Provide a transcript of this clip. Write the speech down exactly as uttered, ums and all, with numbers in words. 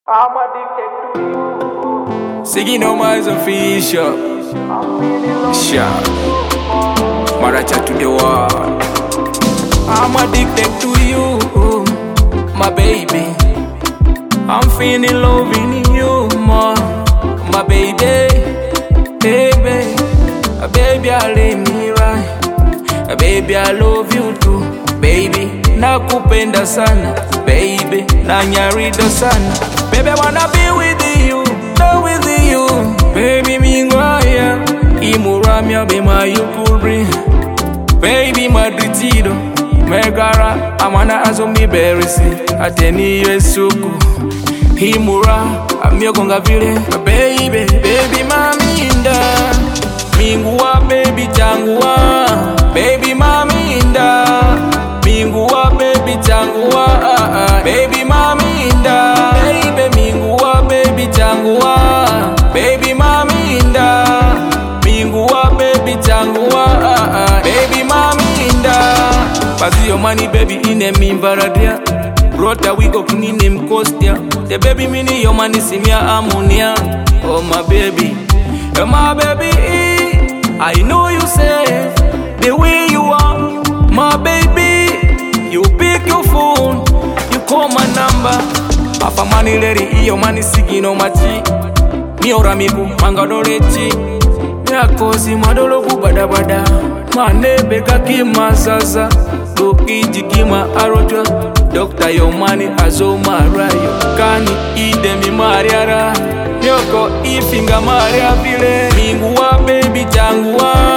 I'm addicted to you. Singing no man's official. Sharp. Maracha to the world. I'm addicted to you, my baby. I'm feeling love in you, more, my baby. Baby, a baby, I lay me right. A baby, I love you too, baby. Nakupenda sana, baby. Nanyarida sana. Baby, I wanna be with you, go with you. Baby, mingwaya imuramya bema yukuri. Baby, madritido megara amana azomi berisi ateni yesuku himura amyogonga vile. Baby, baby, maminda minguwa baby changuwa. Baby, maminda minguwa baby changuwa. Baby, maminda baby minguwa baby changuwa. Baby, maminda minguwa baby changuwa. Baby, maminda Pazi your money baby ine mimbaradia. Brota we go kinine mkostia. The baby mini your money simia ammonia. Oh my baby, oh my baby, I know you say the way you are, my baby. You pick your phone, you call my number. Afa money lady, iyo money sigi no machi. Ni oramiku mangadorechi. Ya kozi madolo kubada bada. Manebe kaki mazaza. Doki jikima arojo. Doctor your money azoma rayo. Kani ide mi mariara. Yoko ifinga maria vile. Minguwa baby changuwa.